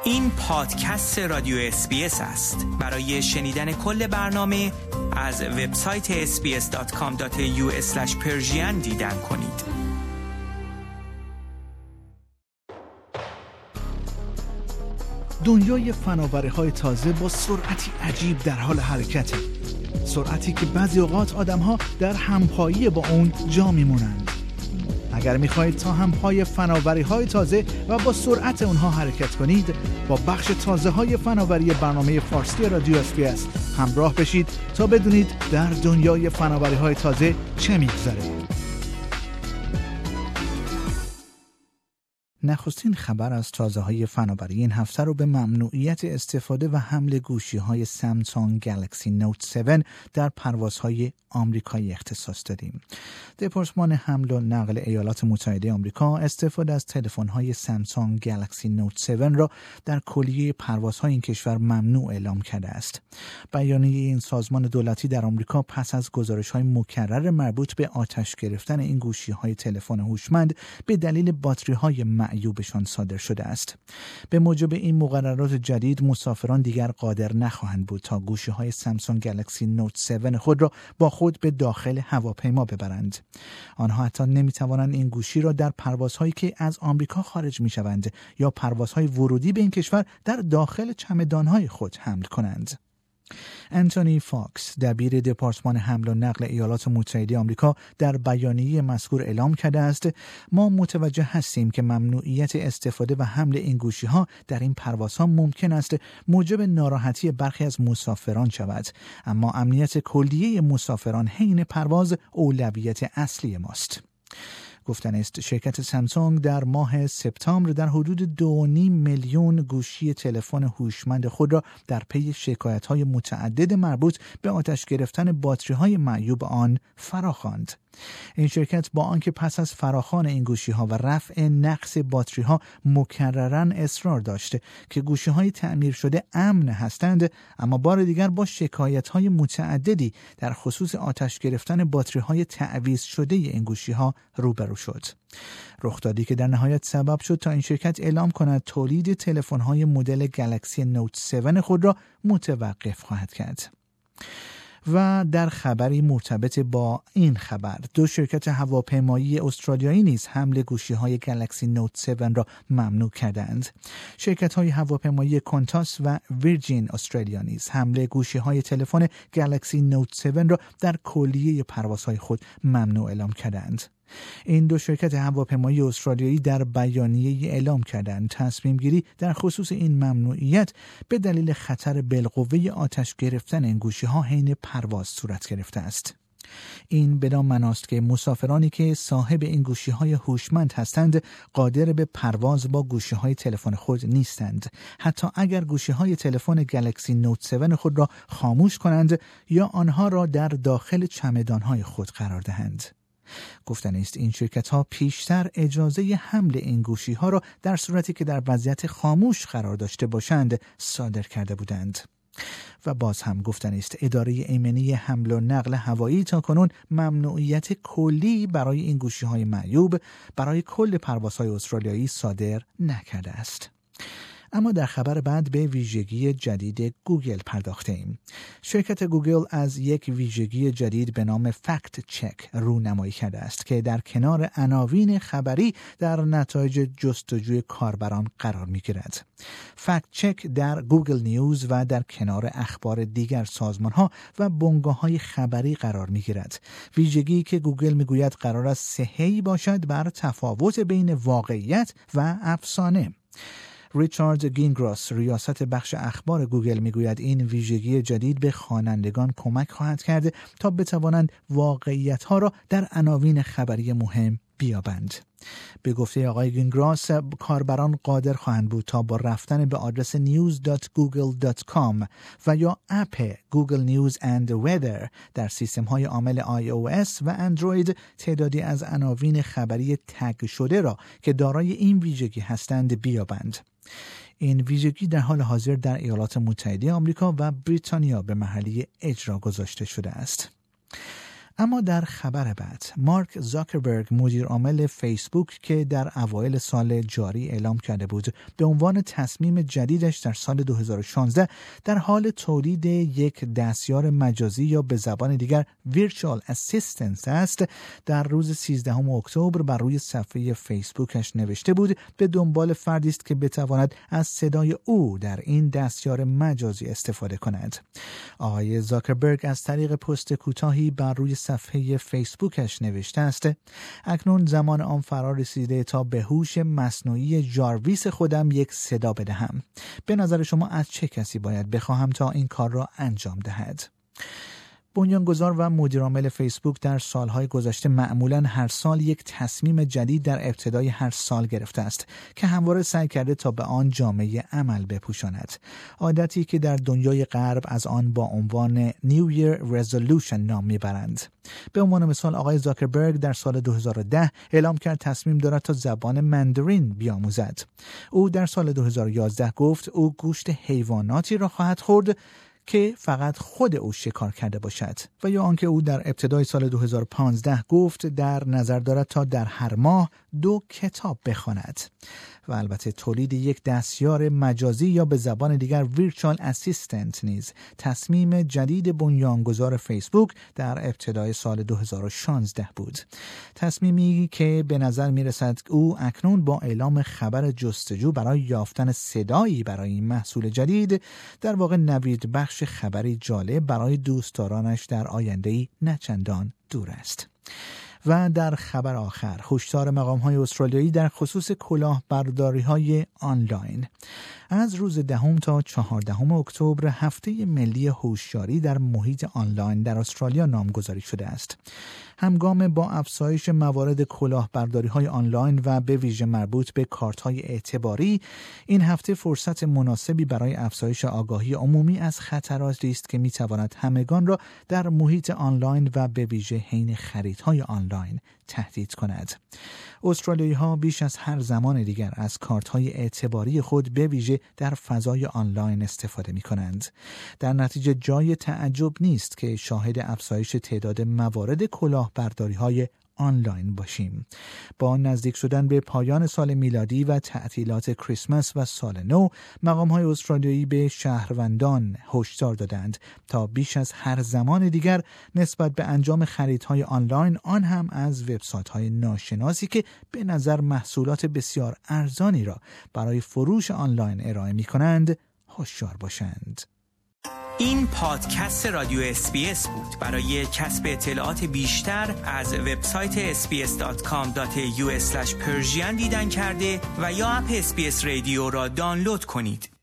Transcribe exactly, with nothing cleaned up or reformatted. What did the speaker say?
این پادکست رادیو اس بی اس است. برای شنیدن کل برنامه از وبسایت اس بی اس دات کام دات ای یو اسلش پرشین دیدن کنید. دنیای فناوری‌های تازه با سرعتی عجیب در حال حرکته. سرعتی که بعضی اوقات آدم‌ها در همپایی با اون جا میمونند. اگر می‌خواهید تا همپای فناوری‌های تازه و با سرعت اونها حرکت کنید، با بخش تازه‌های فناوری برنامه فارسی رادیو اس بی اس همراه بشید تا بدونید در دنیای فناوری‌های تازه چه می‌گذره. نخستین خبر از تازه‌های فناوری این هفته رو به ممنوعیت استفاده و حمل گوشی‌های سامسونگ گلکسی نوت هفت در پروازهای آمریکایی اختصاص دادیم. دپارتمان حمل و نقل ایالات متحده آمریکا استفاده از تلفن‌های سامسونگ گلکسی نوت هفت را در کلیه پروازهای این کشور ممنوع اعلام کرده است. بیانیه این سازمان دولتی در آمریکا پس از گزارش‌های مکرر مربوط به آتش گرفتن این گوشی‌های تلفن هوشمند به دلیل باتری‌های معیوبشان صادر شده است. به موجب این مقررات جدید مسافران دیگر قادر نخواهند بود تا گوشی‌های سامسونگ گلکسی نوت هفت خود را با خود به داخل هواپیما ببرند. آنها حتی نمی‌توانند این گوشی را در پروازهایی که از آمریکا خارج می‌شوند یا پروازهای ورودی به این کشور در داخل چمدان‌های خود حمل کنند. انتونی فاکس، دبیر دپارتمان حمل و نقل ایالات متحده آمریکا، در بیانیه مذکور اعلام کرده است: ما متوجه هستیم که ممنوعیت استفاده و حمل این گوشی‌ها در این پروازها ممکن است موجب ناراحتی برخی از مسافران شود، اما امنیت کلیه مسافران حین پرواز اولویت اصلی ماست. گفتن است شرکت سامسونگ در ماه سپتامبر در حدود دو و نیم میلیون گوشی تلفن هوشمند خود را در پی شکایت‌های متعدد مربوط به آتش گرفتن باتری‌های معیوب آن فراخواند. این شرکت با آنکه پس از فراخوان این گوشی‌ها و رفع نقص باتری‌ها مکرراً اصرار داشته که گوشی‌های تعمیر شده امن هستند، اما بار دیگر با شکایت‌های متعددی در خصوص آتش گرفتن باتری‌های تعویض شده این گوشی‌ها روبرو شد. رخدادی که در نهایت سبب شد تا این شرکت اعلام کند تولید تلفن‌های مدل گلکسی نوت هفت خود را متوقف خواهد کرد. و در خبری مرتبط با این خبر، دو شرکت هواپیمایی استرالیایی نیز حمل گوشی‌های گلکسی نوت هفت را ممنوع کردند. شرکت‌های هواپیمایی کونتاس و ویرجین استرالیا نیز حمل گوشی‌های تلفن گلکسی نوت هفت را در کلیه پروازهای خود ممنوع اعلام کردند. این دو شرکت هواپیمایی استرالیایی در بیانیه اعلام کردند تصمیم گیری در خصوص این ممنوعیت به دلیل خطر بالقوه آتش گرفتن این گوشی‌ها حین پرواز صورت گرفته است. این بدان معناست که مسافرانی که صاحب این گوشی‌های هوشمند هستند قادر به پرواز با گوشی‌های تلفن خود نیستند، حتی اگر گوشی‌های تلفن گلکسی نوت هفت خود را خاموش کنند یا آنها را در داخل چمدان‌های خود قرار دهند. گفتن است این شرکت‌ها پیشتر اجازه حمل این گوشی‌ها را در صورتی که در وضعیت خاموش قرار داشته باشند صادر کرده بودند. و باز هم گفتن است اداره ایمنی حمل و نقل هوایی تاکنون ممنوعیت کلی برای این گوشی‌های معیوب برای کل پروازهای استرالیایی صادر نکرده است. اما در خبر بعد به ویژگی جدید گوگل پرداخته ایم. شرکت گوگل از یک ویژگی جدید به نام فکت چک رونمایی کرده است که در کنار عناوین خبری در نتایج جستجوی کاربران قرار می‌گیرد. فکت چک در گوگل نیوز و در کنار اخبار دیگر سازمان‌ها و بنگاه‌های خبری قرار می‌گیرد. ویژگی که گوگل می‌گوید قرار است صحیح باشد بر تفاوت بین واقعیت و افسانه. ریچارد گینگراس، ریاست بخش اخبار گوگل، میگوید این ویژگی جدید به خوانندگان کمک خواهد کرد تا بتوانند واقعیت‌ها را در عناوین خبری مهم بیابند. به گفته آقای گینگراس، کاربران قادر خواهند بود تا با رفتن به آدرس نیوز دات گوگل دات کام و یا اپ گوگل نیوز اند ویدر در سیستم‌های عامل آی او اس و اندروید تعدادی از عناوین خبری تگ شده را که دارای این ویژگی هستند بیابند. این ویژگی در حال حاضر در ایالات متحده آمریکا و بریتانیا به مرحله اجرا گذاشته شده است. اما در خبر بعد، مارک زاکربرگ مدیر عامل فیسبوک که در اوایل سال جاری اعلام کرده بود به عنوان تصمیم جدیدش در سال دو هزار و شانزده در حال تولید یک دستیار مجازی یا به زبان دیگر Virtual Assistant است، در روز سیزدهم اکتبر بر روی صفحه فیسبوکش نوشته بود به دنبال فردی است که بتواند از صدای او در این دستیار مجازی استفاده کند. آقای زاکربرگ از طریق پست کوتاهی بر روی صفحه فیسبوکش نوشته است: اکنون زمان آن فرا رسیده تا به هوش مصنوعی جارویس خودم یک صدا بدهم. به نظر شما از چه کسی باید بخواهم تا این کار را انجام دهد؟ بنیانگذار و مدیرعامل فیسبوک در سالهای گذشته معمولاً هر سال یک تصمیم جدید در ابتدای هر سال گرفته است که همواره سعی کرده تا به آن جامعه عمل بپوشاند. عادتی که در دنیای غرب از آن با عنوان New Year Resolution نام میبرند. به عنوان مثال آقای زاکربرگ در سال دو هزار و ده اعلام کرد تصمیم دارد تا زبان ماندارین بیاموزد. او در سال دو هزار و یازده گفت او گوشت حیواناتی را خواهد خورد که فقط خود او شکار کرده باشد، و یا آنکه او در ابتدای سال دو هزار و پانزده گفت در نظر دارد تا در هر ماه دو کتاب بخواند. و البته تولید یک دستیار مجازی یا به زبان دیگر Virtual Assistant نیز تصمیم جدید بنیانگذار فیسبوک در ابتدای سال دو هزار و شانزده بود. تصمیمی که به نظر می رسد او اکنون با اعلام خبر جستجو برای یافتن صدایی برای این محصول جدید در واقع نوید بخش خبری جالب برای دوستدارانش در آینده‌ای نچندان دور است. و در خبر آخر، هشدار مقام‌های استرالیایی در خصوص کلاهبرداری‌های آنلاین. از روز دهم تا چهاردهم اکتبر هفته ملی هوشیاری در محیط آنلاین در استرالیا نامگذاری شده است. همگام با افزایش موارد کلاهبرداری‌های آنلاین و به ویژه مربوط به کارت‌های اعتباری، این هفته فرصت مناسبی برای افزایش آگاهی عمومی از خطراتی است که می‌تواند همگان را در محیط آنلاین و به ویژه حین خریدهای آنلاین تهدید کند. استرالیایی‌ها بیش از هر زمان دیگر از کارت‌های اعتباری خود به ویژه در فضای آنلاین استفاده می‌کنند. در نتیجه جای تعجب نیست که شاهد افزایش تعداد موارد کلاهبرداری‌های آنلاین باشیم. با نزدیک شدن به پایان سال میلادی و تعطیلات کریسمس و سال نو، مقام‌های استرالیایی به شهروندان هشدار دادند تا بیش از هر زمان دیگر نسبت به انجام خریدهای آنلاین، آن هم از وبسایت‌های ناشناسی که به نظر محصولات بسیار ارزانی را برای فروش آنلاین ارائه می‌کنند، هوشیار باشند. این پادکست رادیو اس بی اس بود. برای کسب اطلاعات بیشتر از وبسایت اس بی اس دات کام دات ای یو اسلش پرژین دیدن کرده و یا اپ اس بی اس رادیو را دانلود کنید.